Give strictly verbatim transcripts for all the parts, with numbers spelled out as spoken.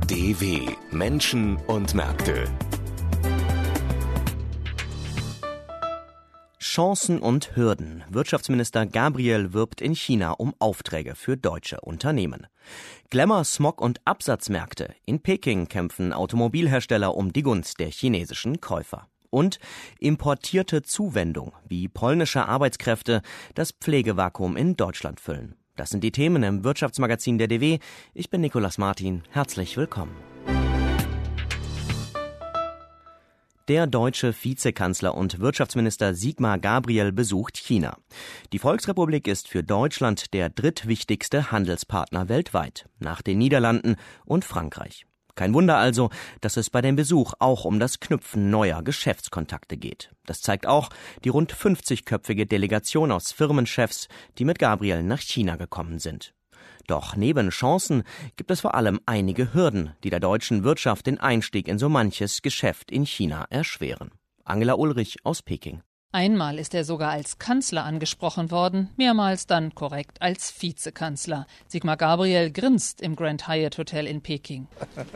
D W Menschen und Märkte. Chancen und Hürden. Wirtschaftsminister Gabriel wirbt in China um Aufträge für deutsche Unternehmen. Glamour, Smog und Absatzmärkte. In Peking kämpfen Automobilhersteller um die Gunst der chinesischen Käufer. Und importierte Zuwendung, wie polnische Arbeitskräfte das Pflegevakuum in Deutschland füllen. Das sind die Themen im Wirtschaftsmagazin der D W. Ich bin Nicolas Martin. Herzlich willkommen. Der deutsche Vizekanzler und Wirtschaftsminister Sigmar Gabriel besucht China. Die Volksrepublik ist für Deutschland der drittwichtigste Handelspartner weltweit, nach den Niederlanden und Frankreich. Kein Wunder also, dass es bei dem Besuch auch um das Knüpfen neuer Geschäftskontakte geht. Das zeigt auch die rund fünfzigköpfige Delegation aus Firmenchefs, die mit Gabriel nach China gekommen sind. Doch neben Chancen gibt es vor allem einige Hürden, die der deutschen Wirtschaft den Einstieg in so manches Geschäft in China erschweren. Angela Ulrich aus Peking. Einmal ist er sogar als Kanzler angesprochen worden, mehrmals dann korrekt als Vizekanzler. Sigmar Gabriel grinst im Grand Hyatt Hotel in Peking.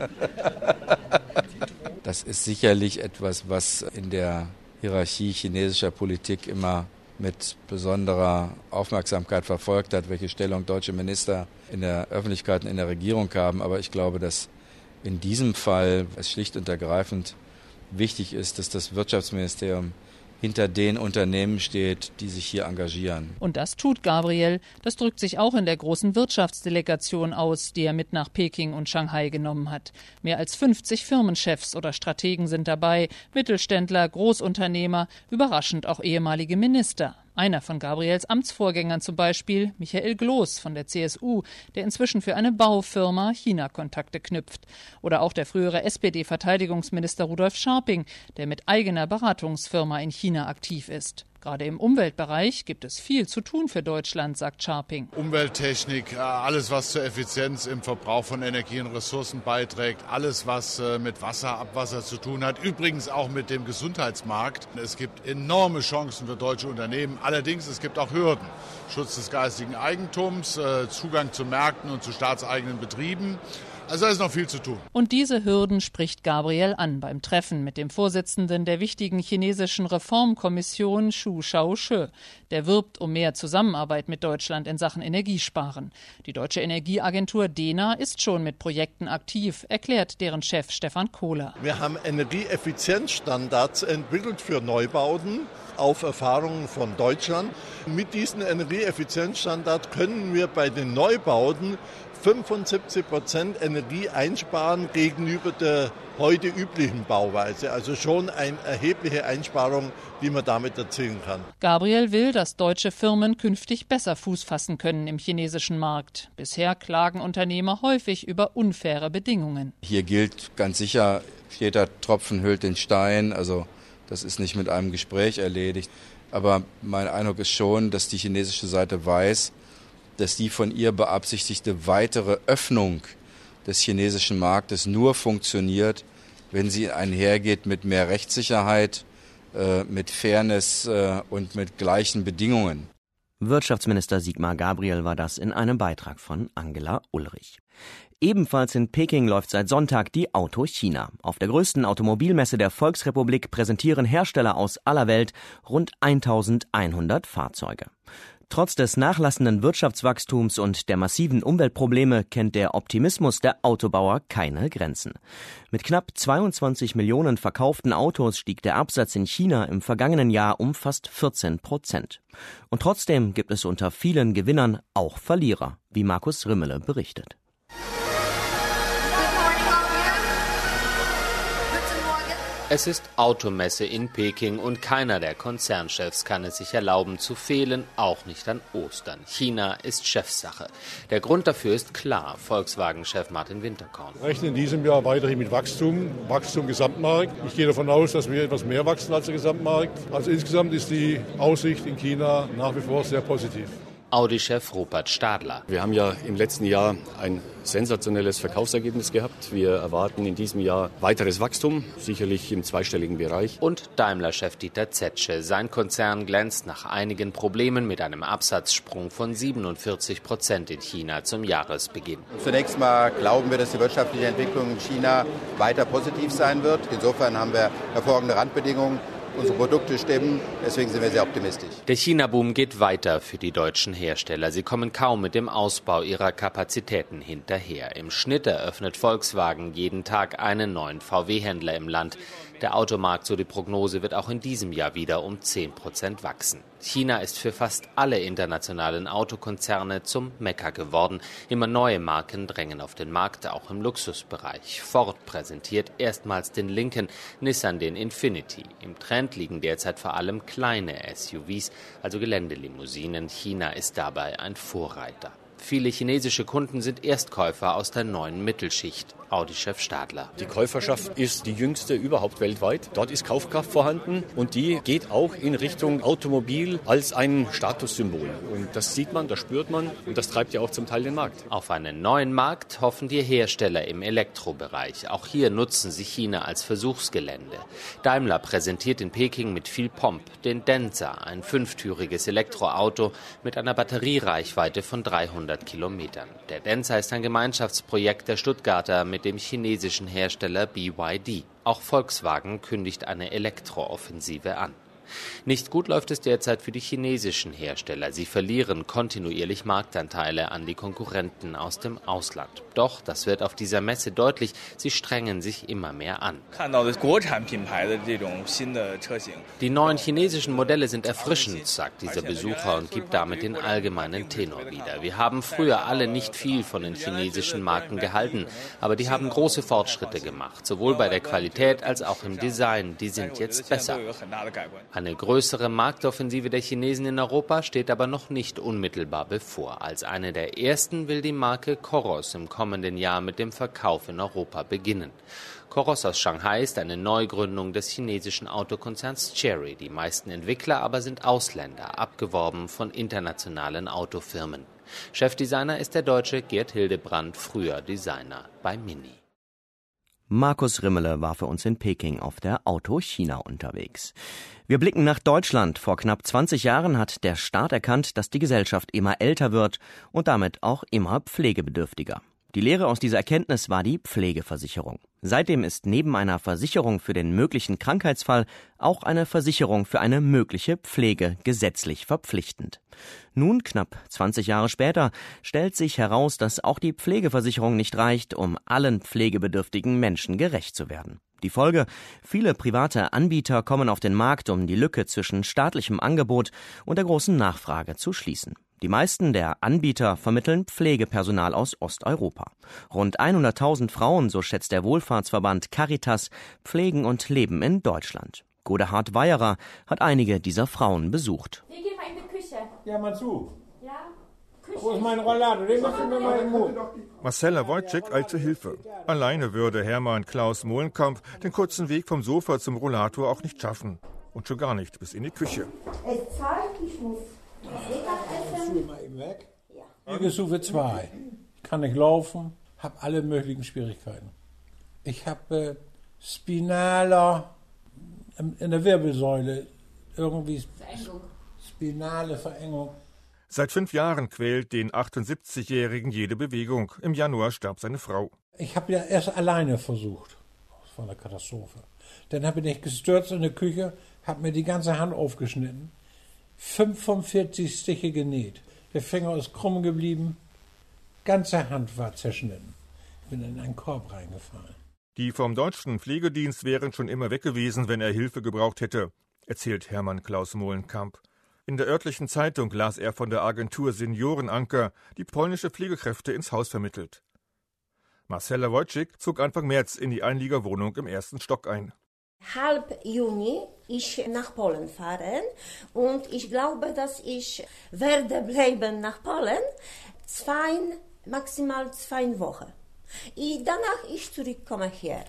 Das ist sicherlich etwas, was in der Hierarchie chinesischer Politik immer mit besonderer Aufmerksamkeit verfolgt hat, welche Stellung deutsche Minister in der Öffentlichkeit und in der Regierung haben. Aber ich glaube, dass in diesem Fall es schlicht und ergreifend wichtig ist, dass das Wirtschaftsministerium hinter den Unternehmen steht, die sich hier engagieren. Und das tut Gabriel. Das drückt sich auch in der großen Wirtschaftsdelegation aus, die er mit nach Peking und Shanghai genommen hat. Mehr als fünfzig Firmenchefs oder Strategen sind dabei, Mittelständler, Großunternehmer, überraschend auch ehemalige Minister. Einer von Gabriels Amtsvorgängern zum Beispiel, Michael Gloß von der C S U, der inzwischen für eine Baufirma China-Kontakte knüpft. Oder auch der frühere S P D-Verteidigungsminister Rudolf Scharping, der mit eigener Beratungsfirma in China aktiv ist. Gerade im Umweltbereich gibt es viel zu tun für Deutschland, sagt Scharping. Umwelttechnik, alles was zur Effizienz im Verbrauch von Energie und Ressourcen beiträgt, alles was mit Wasser, Abwasser zu tun hat, übrigens auch mit dem Gesundheitsmarkt. Es gibt enorme Chancen für deutsche Unternehmen, allerdings es gibt auch Hürden. Schutz des geistigen Eigentums, Zugang zu Märkten und zu staatseigenen Betrieben. Also da ist noch viel zu tun. Und diese Hürden spricht Gabriel an beim Treffen mit dem Vorsitzenden der wichtigen chinesischen Reformkommission, Zhu Shaoshi. Der wirbt um mehr Zusammenarbeit mit Deutschland in Sachen Energiesparen. Die deutsche Energieagentur dena ist schon mit Projekten aktiv, erklärt deren Chef Stefan Kohler. Wir haben Energieeffizienzstandards entwickelt für Neubauten auf Erfahrungen von Deutschland. Mit diesen Energieeffizienzstandards können wir bei den Neubauten fünfundsiebzig Prozent Energie einsparen gegenüber der heute üblichen Bauweise. Also schon eine erhebliche Einsparung, die man damit erzielen kann. Gabriel will, dass deutsche Firmen künftig besser Fuß fassen können im chinesischen Markt. Bisher klagen Unternehmer häufig über unfaire Bedingungen. Hier gilt ganz sicher, jeder Tropfen höhlt den Stein. Also das ist nicht mit einem Gespräch erledigt. Aber mein Eindruck ist schon, dass die chinesische Seite weiß, dass die von ihr beabsichtigte weitere Öffnung des chinesischen Marktes nur funktioniert, wenn sie einhergeht mit mehr Rechtssicherheit, äh, mit Fairness äh, und mit gleichen Bedingungen. Wirtschaftsminister Sigmar Gabriel war das in einem Beitrag von Angela Ulrich. Ebenfalls in Peking läuft seit Sonntag die Auto China. Auf der größten Automobilmesse der Volksrepublik präsentieren Hersteller aus aller Welt rund eintausendeinhundert Fahrzeuge. Trotz des nachlassenden Wirtschaftswachstums und der massiven Umweltprobleme kennt der Optimismus der Autobauer keine Grenzen. Mit knapp zweiundzwanzig Millionen verkauften Autos stieg der Absatz in China im vergangenen Jahr um fast vierzehn Prozent. Und trotzdem gibt es unter vielen Gewinnern auch Verlierer, wie Markus Rimmele berichtet. Es ist Automesse in Peking und keiner der Konzernchefs kann es sich erlauben zu fehlen, auch nicht an Ostern. China ist Chefsache. Der Grund dafür ist klar, Volkswagen-Chef Martin Winterkorn. Wir rechnen in diesem Jahr weiterhin mit Wachstum, Wachstum Gesamtmarkt. Ich gehe davon aus, dass wir etwas mehr wachsen als der Gesamtmarkt. Also insgesamt ist die Aussicht in China nach wie vor sehr positiv. Audi-Chef Rupert Stadler. Wir haben ja im letzten Jahr ein sensationelles Verkaufsergebnis gehabt. Wir erwarten in diesem Jahr weiteres Wachstum, sicherlich im zweistelligen Bereich. Und Daimler-Chef Dieter Zetsche. Sein Konzern glänzt nach einigen Problemen mit einem Absatzsprung von siebenundvierzig Prozent in China zum Jahresbeginn. Zunächst mal glauben wir, dass die wirtschaftliche Entwicklung in China weiter positiv sein wird. Insofern haben wir hervorragende Randbedingungen. Unsere Produkte stimmen, deswegen sind wir sehr optimistisch. Der China-Boom geht weiter für die deutschen Hersteller. Sie kommen kaum mit dem Ausbau ihrer Kapazitäten hinterher. Im Schnitt eröffnet Volkswagen jeden Tag einen neuen V W-Händler im Land. Der Automarkt, so die Prognose, wird auch in diesem Jahr wieder um zehn Prozent wachsen. China ist für fast alle internationalen Autokonzerne zum Mekka geworden. Immer neue Marken drängen auf den Markt, auch im Luxusbereich. Ford präsentiert erstmals den Lincoln, Nissan den Infiniti. Im Trend liegen derzeit vor allem kleine S U Vs, also Geländelimousinen. China ist dabei ein Vorreiter. Viele chinesische Kunden sind Erstkäufer aus der neuen Mittelschicht. Audi-Chef Stadler. Die Käuferschaft ist die jüngste überhaupt weltweit. Dort ist Kaufkraft vorhanden und die geht auch in Richtung Automobil als ein Statussymbol. Und das sieht man, das spürt man und das treibt ja auch zum Teil den Markt. Auf einen neuen Markt hoffen die Hersteller im Elektrobereich. Auch hier nutzen sie China als Versuchsgelände. Daimler präsentiert in Peking mit viel Pomp den Denza, ein fünftüriges Elektroauto mit einer Batteriereichweite von dreihundert Kilometern. Der Denza ist ein Gemeinschaftsprojekt der Stuttgarter mit dem chinesischen Hersteller B Y D. Auch Volkswagen kündigt eine Elektrooffensive an. Nicht gut läuft es derzeit für die chinesischen Hersteller. Sie verlieren kontinuierlich Marktanteile an die Konkurrenten aus dem Ausland. Doch, das wird auf dieser Messe deutlich, sie strengen sich immer mehr an. Die neuen chinesischen Modelle sind erfrischend, sagt dieser Besucher und gibt damit den allgemeinen Tenor wieder. Wir haben früher alle nicht viel von den chinesischen Marken gehalten, aber die haben große Fortschritte gemacht, sowohl bei der Qualität als auch im Design. Die sind jetzt besser. Eine größere Marktoffensive der Chinesen in Europa steht aber noch nicht unmittelbar bevor. Als eine der ersten will die Marke Coros im kommenden Jahr mit dem Verkauf in Europa beginnen. Coros aus Shanghai ist eine Neugründung des chinesischen Autokonzerns Chery. Die meisten Entwickler aber sind Ausländer, abgeworben von internationalen Autofirmen. Chefdesigner ist der Deutsche Gerd Hildebrand, früher Designer bei Mini. Markus Rimmele war für uns in Peking auf der Auto China unterwegs. Wir blicken nach Deutschland. Vor knapp zwanzig Jahren hat der Staat erkannt, dass die Gesellschaft immer älter wird und damit auch immer pflegebedürftiger. Die Lehre aus dieser Erkenntnis war die Pflegeversicherung. Seitdem ist neben einer Versicherung für den möglichen Krankheitsfall auch eine Versicherung für eine mögliche Pflege gesetzlich verpflichtend. Nun, knapp zwanzig Jahre später, stellt sich heraus, dass auch die Pflegeversicherung nicht reicht, um allen pflegebedürftigen Menschen gerecht zu werden. Die Folge: Viele private Anbieter kommen auf den Markt, um die Lücke zwischen staatlichem Angebot und der großen Nachfrage zu schließen. Die meisten der Anbieter vermitteln Pflegepersonal aus Osteuropa. Rund hunderttausend Frauen, so schätzt der Wohlfahrtsverband Caritas, pflegen und leben in Deutschland. Godehard Weierer hat einige dieser Frauen besucht. Wir gehen mal in die Küche. Ja, mal zu. Ja? Küche. Wo ist mein Rollator? Den machst du mir mal im Mund. Marcella Wojcik eilt zur Hilfe. Alleine würde Hermann Klaus Mohlenkamp den kurzen Weg vom Sofa zum Rollator auch nicht schaffen. Und schon gar nicht bis in die Küche. Es zahlt, ich muss. Ich gesuche zwei. Ich kann nicht laufen, habe alle möglichen Schwierigkeiten. Ich habe äh, Spinaler in der Wirbelsäule, irgendwie Verengung. spinale Verengung. Seit fünf Jahren quält den achtundsiebzigjährigen jede Bewegung. Im Januar starb seine Frau. Ich habe ja erst alleine versucht. Das war eine Katastrophe. Dann bin ich gestürzt in der Küche, habe mir die ganze Hand aufgeschnitten. fünfundvierzig Stiche genäht. Der Finger ist krumm geblieben. Ganze Hand war zerschnitten. Ich bin in einen Korb reingefallen. Die vom deutschen Pflegedienst wären schon immer weg gewesen, wenn er Hilfe gebraucht hätte, erzählt Hermann Klaus Mohlenkamp. In der örtlichen Zeitung las er von der Agentur Seniorenanker, die polnische Pflegekräfte ins Haus vermittelt. Marcella Wojcik zog Anfang März in die Einliegerwohnung im ersten Stock ein. Halb Juni ich nach Polen fahren und ich glaube, dass ich werde bleiben nach Polen zwei, maximal zwei Wochen. Und danach ich zurückkomme hier.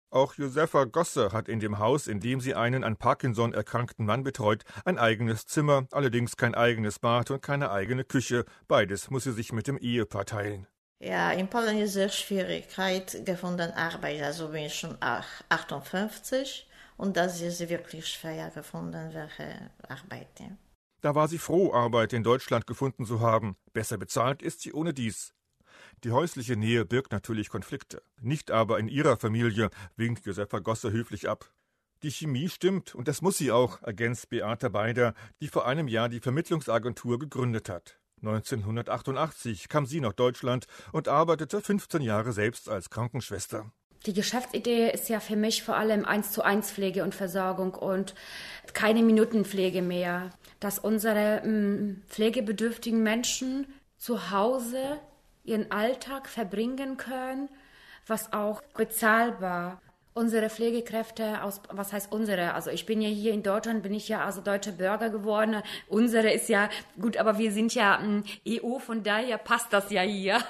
Auch Josefa Gosse hat in dem Haus, in dem sie einen an Parkinson erkrankten Mann betreut, ein eigenes Zimmer, allerdings kein eigenes Bad und keine eigene Küche. Beides muss sie sich mit dem Ehepaar teilen. Ja, in Polen ist sehr Schwierigkeit gefunden Arbeit. Also bin ich schon achtundfünfzig und das ist wirklich schwer gefunden, welche Arbeit. Ja. Da war sie froh, Arbeit in Deutschland gefunden zu haben. Besser bezahlt ist sie ohne dies. Die häusliche Nähe birgt natürlich Konflikte. Nicht aber in ihrer Familie, winkt Josefa Gosse höflich ab. Die Chemie stimmt und das muss sie auch, ergänzt Beate Beider, die vor einem Jahr die Vermittlungsagentur gegründet hat. neunzehnhundertachtundachtzig kam sie nach Deutschland und arbeitete fünfzehn Jahre selbst als Krankenschwester. Die Geschäftsidee ist ja für mich vor allem eins zu eins Pflege und Versorgung und keine Minutenpflege mehr. Dass unsere mh, pflegebedürftigen Menschen zu Hause ihren Alltag verbringen können, was auch bezahlbar. Unsere Pflegekräfte aus, was heißt unsere? Also ich bin ja hier in Deutschland, bin ich ja also deutscher Bürger geworden. Unsere ist ja gut, aber wir sind ja ähm, E U, von daher passt das ja hier.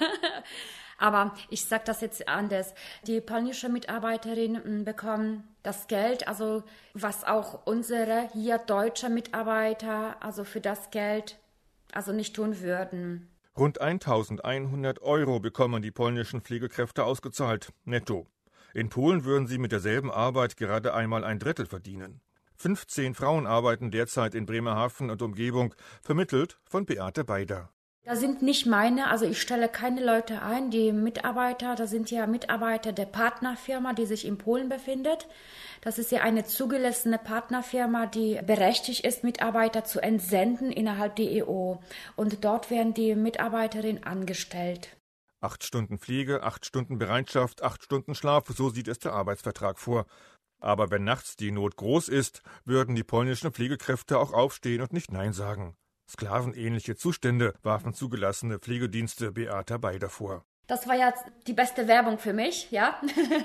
Aber ich sage das jetzt anders. Die polnische Mitarbeiterinnen bekommen das Geld, also was auch unsere hier deutsche Mitarbeiter also für das Geld also nicht tun würden. Rund eintausendeinhundert Euro bekommen die polnischen Pflegekräfte ausgezahlt, netto. In Polen würden sie mit derselben Arbeit gerade einmal ein Drittel verdienen. fünfzehn Frauen arbeiten derzeit in Bremerhaven und Umgebung, vermittelt von Beate Beider. Das sind nicht meine, also ich stelle keine Leute ein, die Mitarbeiter, das sind ja Mitarbeiter der Partnerfirma, die sich in Polen befindet. Das ist ja eine zugelassene Partnerfirma, die berechtigt ist, Mitarbeiter zu entsenden innerhalb der E U. Und dort werden die Mitarbeiterinnen angestellt. Acht Stunden Pflege, acht Stunden Bereitschaft, acht Stunden Schlaf, so sieht es der Arbeitsvertrag vor. Aber wenn nachts die Not groß ist, würden die polnischen Pflegekräfte auch aufstehen und nicht Nein sagen. Sklavenähnliche Zustände warfen zugelassene Pflegedienste Beate Beider vor. Das war ja die beste Werbung für mich, ja,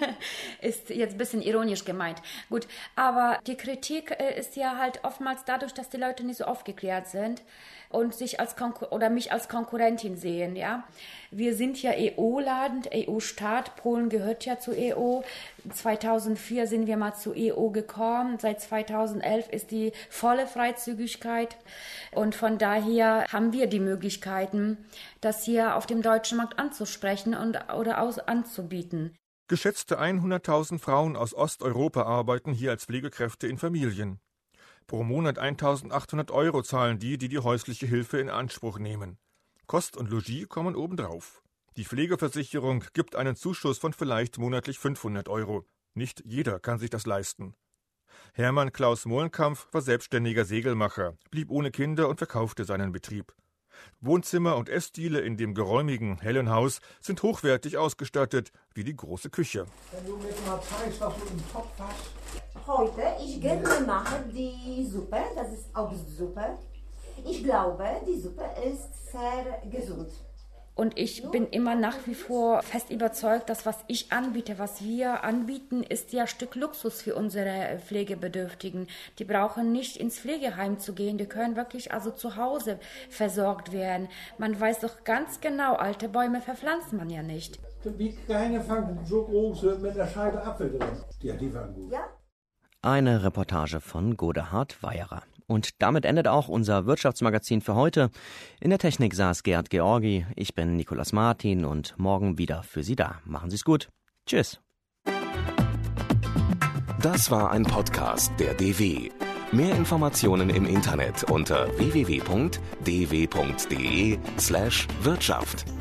ist jetzt ein bisschen ironisch gemeint. Gut, aber die Kritik ist ja halt oftmals dadurch, dass die Leute nicht so aufgeklärt sind und sich als Konkur- oder mich als Konkurrentin sehen, ja. Wir sind ja E U-Land, E U-Staat, Polen gehört ja zur E U. zweitausendvier sind wir mal zur E U gekommen, seit zweitausendelf ist die volle Freizügigkeit und von daher haben wir die Möglichkeiten, das hier auf dem deutschen Markt anzusprechen und oder aus anzubieten. Geschätzte hunderttausend Frauen aus Osteuropa arbeiten hier als Pflegekräfte in Familien. Pro Monat eintausendachthundert Euro zahlen die, die die häusliche Hilfe in Anspruch nehmen. Kost und Logis kommen obendrauf. Die Pflegeversicherung gibt einen Zuschuss von vielleicht monatlich fünfhundert Euro. Nicht jeder kann sich das leisten. Hermann Klaus Mohlenkampf war selbstständiger Segelmacher, blieb ohne Kinder und verkaufte seinen Betrieb. Wohnzimmer und Essdiele in dem geräumigen, hellen Haus sind hochwertig ausgestattet, wie die große Küche. Wenn du mir mal zeigst, was du im Topf hast. Heute, ich gerne mache die Suppe, das ist auch Suppe. Ich glaube, die Suppe ist sehr gesund. Und ich bin immer nach wie vor fest überzeugt, dass was ich anbiete, was wir anbieten, ist ja ein Stück Luxus für unsere Pflegebedürftigen. Die brauchen nicht ins Pflegeheim zu gehen, die können wirklich also zu Hause versorgt werden. Man weiß doch ganz genau, alte Bäume verpflanzt man ja nicht. Wie kleine fangen so große mit einer Scheibe Apfel drin. Ja, die waren gut. Ja. Eine Reportage von Godehard Weyerer. Und damit endet auch unser Wirtschaftsmagazin für heute. In der Technik saß Gerd Georgi, ich bin Nikolaus Martin und morgen wieder für Sie da. Machen Sie es gut. Tschüss. Das war ein Podcast der D W. Mehr Informationen im Internet unter w w w punkt d w punkt d e slash Wirtschaft.